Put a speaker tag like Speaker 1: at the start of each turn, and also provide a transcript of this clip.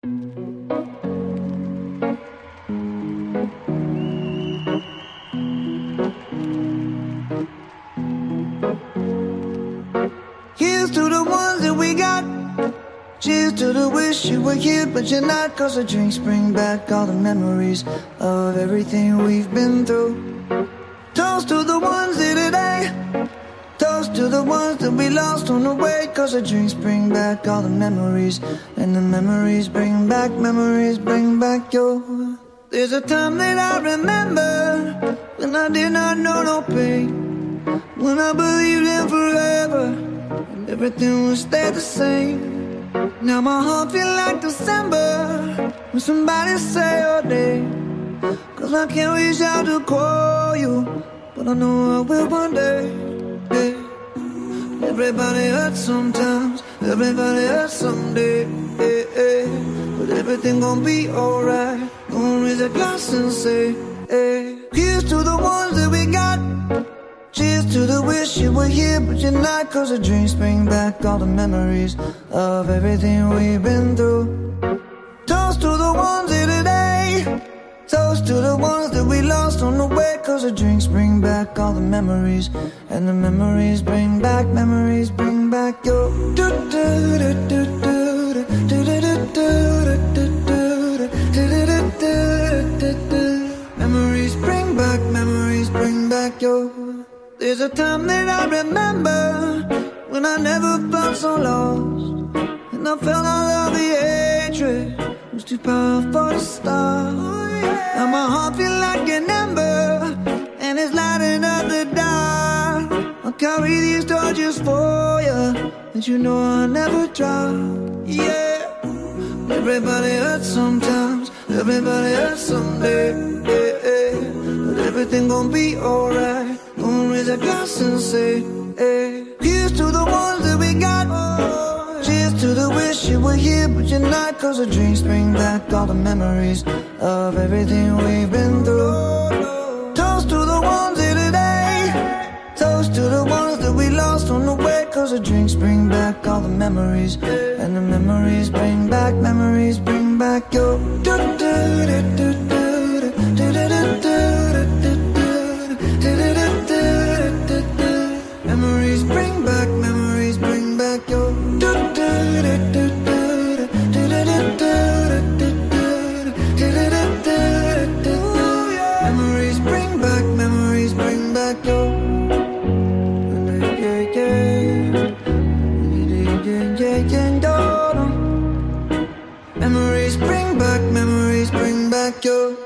Speaker 1: Here's to the ones that we got. Cheers to the wish you were here, but you're not. 'Cause the drinks bring back all the memories of everything we've been through. Toast to the ones here today. Toast to the ones that we lost on the way. 'Cause the drinks bring back all the memories, and the memories bring back your. There's a time that I remember when I did not know no pain, when I believed in forever and everything would stay the same. Now my heart feel like December when somebody say your name. 'Cause I can't reach out to call you, but I know I will one day. Hey. Everybody hurts sometimes, everybody hurts someday. Hey, hey. But everything gon' be alright. Gonna raise a glass and say, hey. Here's to the ones that we got. Cheers to the wish you were here, but you're not. 'Cause the drinks bring back all the memories of everything we've been through. Toast to the ones here today. Toast to the ones that we lost on the way. 'Cause the drinks bring back all the memories, and the memories bring back your. Memories bring back your. There's a time that I remember when I never felt so lost, and I felt all of the hatred was too powerful to stop. Now my heart feel like an ember, and it's lighting up the dark. I'll carry these torches for you, and you know I'll never drop. Yeah. Everybody hurts sometimes, everybody hurts someday. Yeah, yeah. But everything gon' be alright. Gonna raise a glass and say, hey. Here's to the ones that we got. Cheers to the wish you were here, but you're not. 'Cause the drinks bring back all the memories of everything we've been through. Toast to the ones here today. Toast to the ones that we lost on the way. 'Cause the drinks bring back all the memories, and the memories bring back your. Memories bring back your. Memories bring back your. Memories bring back your.